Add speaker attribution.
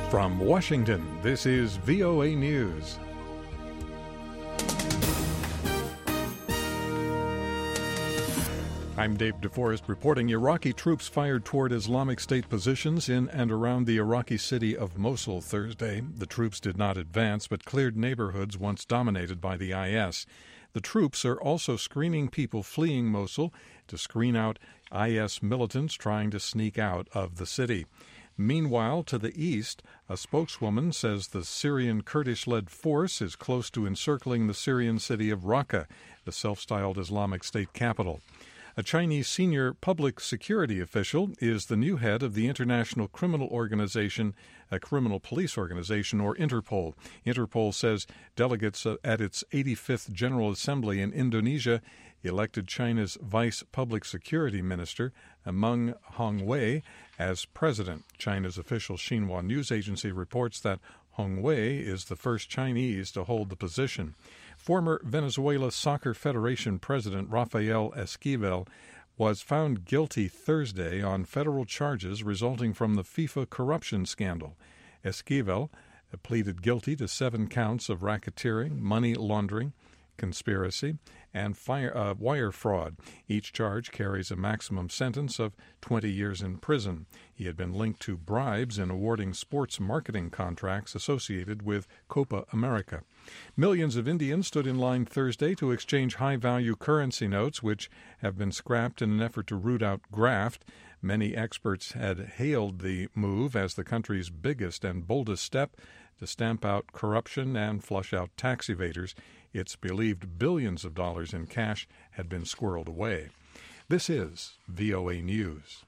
Speaker 1: From Washington, this is VOA News. I'm Dave DeForest reporting Iraqi troops fired toward Islamic State positions in and around the Iraqi city of Mosul Thursday. The troops did not advance but cleared neighborhoods once dominated by the IS. The troops are also screening people fleeing Mosul to screen out IS militants trying to sneak out of the city. Meanwhile, to the east, a spokeswoman says the Syrian Kurdish-led force is close to encircling the Syrian city of Raqqa, the self-styled Islamic State capital. A Chinese senior public security official is the new head of the International Criminal Organization, a criminal police organization, or Interpol. Interpol says delegates at its 85th General Assembly in Indonesia elected China's vice public security minister, Meng Hongwei, as president. China's official Xinhua news agency reports that Hongwei is the first Chinese to hold the position. Former Venezuela Soccer Federation President Rafael Esquivel was found guilty Thursday on federal charges resulting from the FIFA corruption scandal. Esquivel pleaded guilty to 7 counts of racketeering, money laundering, conspiracy, and wire fraud. Each charge carries a maximum sentence of 20 years in prison. He had been linked to bribes in awarding sports marketing contracts associated with Copa America. Millions of Indians stood in line Thursday to exchange high-value currency notes, which have been scrapped in an effort to root out graft. Many experts had hailed the move as the country's biggest and boldest step to stamp out corruption and flush out tax evaders. It's believed billions of dollars in cash had been squirreled away. This is VOA News.